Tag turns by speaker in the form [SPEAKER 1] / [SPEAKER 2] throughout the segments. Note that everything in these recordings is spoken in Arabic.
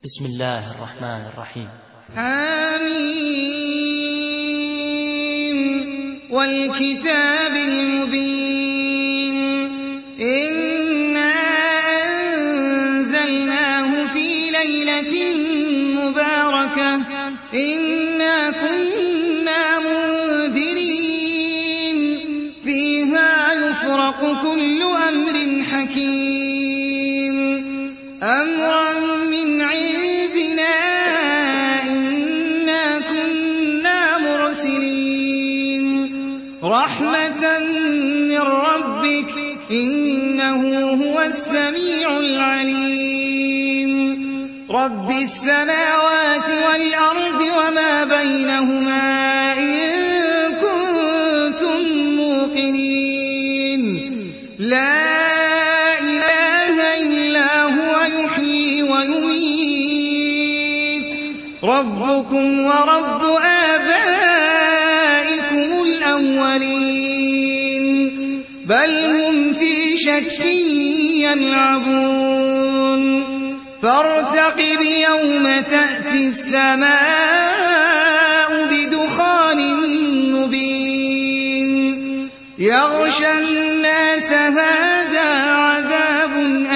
[SPEAKER 1] بسم الله الرحمن الرحيم.
[SPEAKER 2] آمين والكتاب المبين إنا أنزلناه في ليلة مباركة إنا كنا منذرين فيها يفرق كل أمر حكيم أمرا من عندنا إنا كنا مرسلين رحمة من ربك إنه هو السميع العليم رب السماوات والأرض وما بينهما إن كنتم موقنين لا ربكم ورب آبائكم الأولين بل هم في شك يلعبون فارتقب يوم تأتي السماء بدخان مبين يغشى الناس هذا عذاب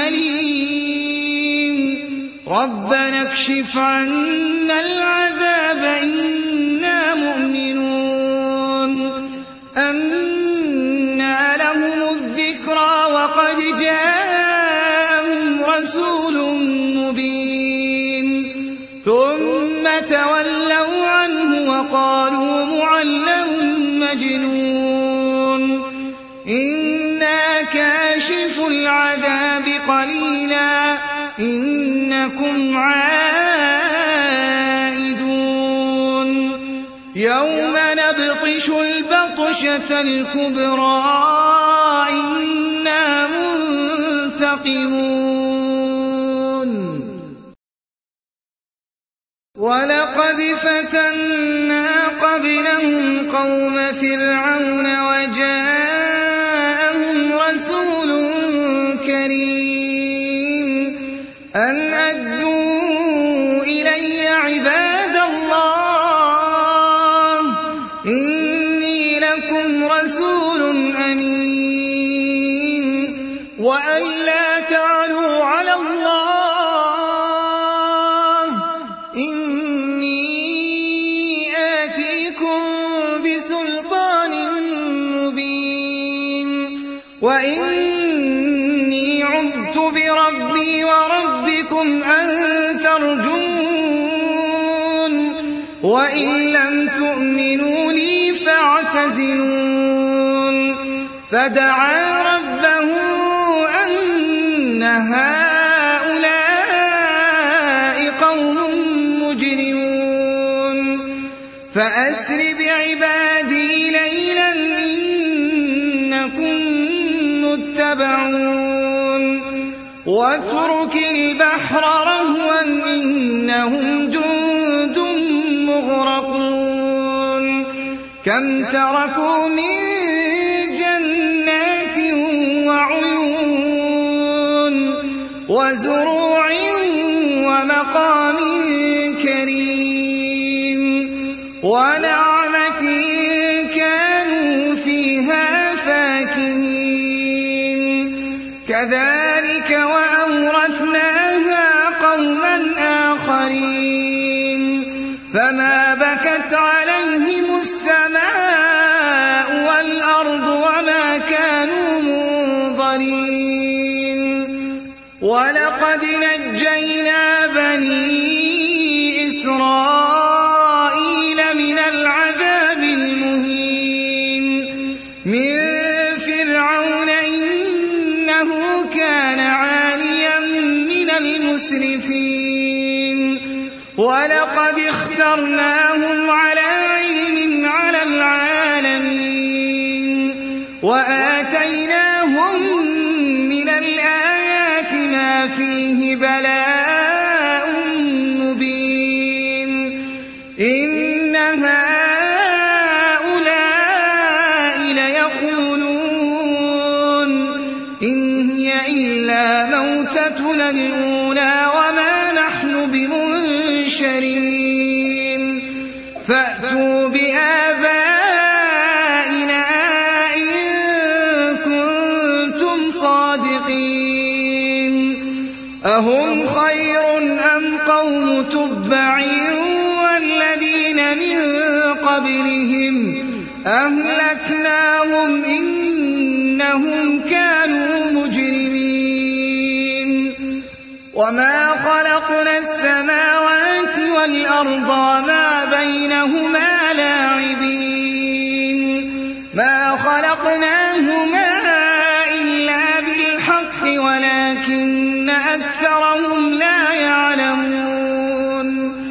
[SPEAKER 2] أليم ربنا اكشف عنا العذاب إنا مؤمنون أنى لهم الذكرى وقد جاءهم رسول مبين ثم تولوا عنه وقالوا معلم مجنون إنا كاشف العذاب قليلا إنكم عائدون يوم نبطش البطشة الكبرى إنا منتقمون ولقد فتنا قبلهم قوم فرعون وجاءهم رسول كريم أن أدوا إلي عباد الله إني لكم رسول أمين وأن لا تعلوا على الله إني آتيكم بسلطان مبين وإني عذت بربي وربكم أن ترجون وإن لم تؤمنوا لي فاعتزلون فدعا ربه أن هؤلاء قوم مجرمون فأسر بعبادي ليلا إنكم متبعون واترك البحر رهوا إنهم جند مغرقون كم تركوا من جنات وعيون وزروع ومقام كريم ونعمة كانوا فيها فاكهين كذلك وأورثناها قوما آخرين فما بكت عليهم السماء والأرض وما كانوا منظرين ولقد نجينا بني إسرائيل من العذاب المهين من فرعون إنه كان عاليا من المسرفين ولقد اخترناهم على علم على العالمين وآتيناهم من الآيات ما فيه بلاء مبين إن هؤلاء ليقولون إن هي إلا موتتنا الأولى وما نحن بموتين فأتوا بآبائنا إن كنتم صادقين أهم خير أم قوم تبع والذين من قبلهم أهلكناهم إنهم كانوا مجرمين وما خلقنا السماوات والأرض وما بينهما لاعبين ما خلقناهما إلا بالحق ولكن أكثرهم لا يعلمون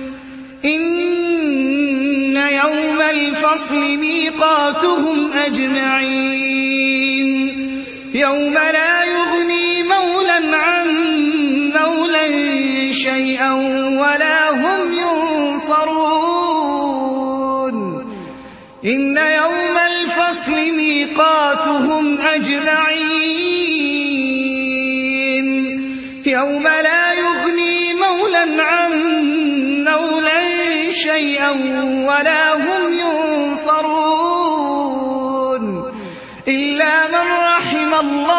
[SPEAKER 2] إن يوم الفصل ميقاتهم أجمعين يوم لا يغني مولا عن مولا شيئا ولا هم ينصرون إن يوم الفصل ميقاتهم أجمعين يوم لا يغني مولا عن مولا شيئا ولا هم ينصرون إلا من رحم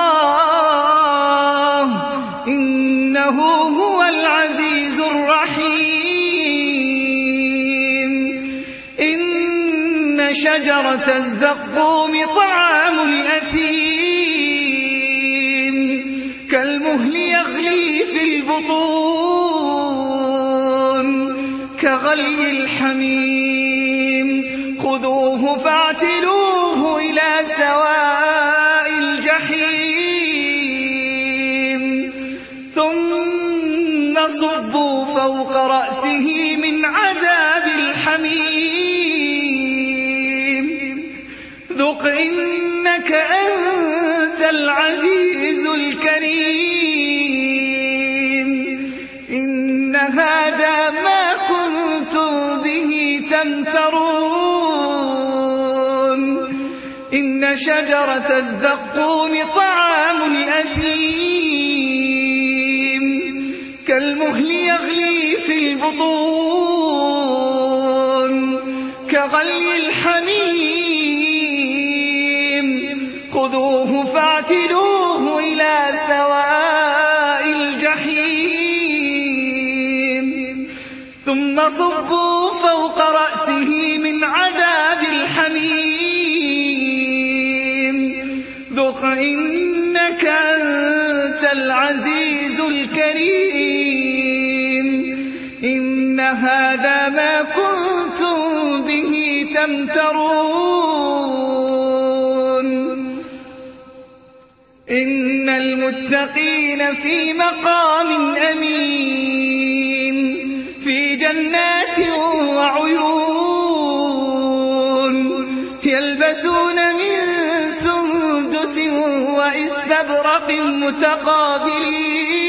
[SPEAKER 2] الله إنه هو العزيز الرحيم إن شجرة الزقوم طعام الأثيم كالمهل يغلي في البطون كغلي الحميم خذوه فاعتلوه إلى سواء الجحيم ثم صبوا فوق رأسه من عذاب الحميم ذق إنك أنت العزيز الكريم إن هذا ما كنتم به تمترون إن شجرة الزقوم طعام الأثيم كالمهل يغلي في البطون كغلي الحميم خذوه فاعتلوه إلى سواء الجحيم ثم صبوا فوق رأسه من عذاب الحميم ذق إنك أنت العزيز الكريم إن هذا ما كنتم به تمترون إن المتقين في مقام أمين في جنات وعيون يلبسون من سندس وإستبرق متقابلين